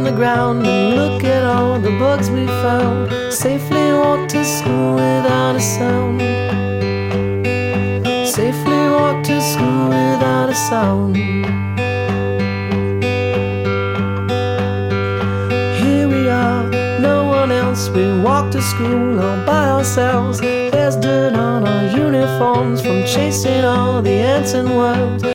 on the ground and look at all the bugs we found. Safely walked to school without a sound. Safely walked to school without a sound. Here we are, no one else. We walk to school all by ourselves. There's dirt on our uniforms from chasing all the ants and worms.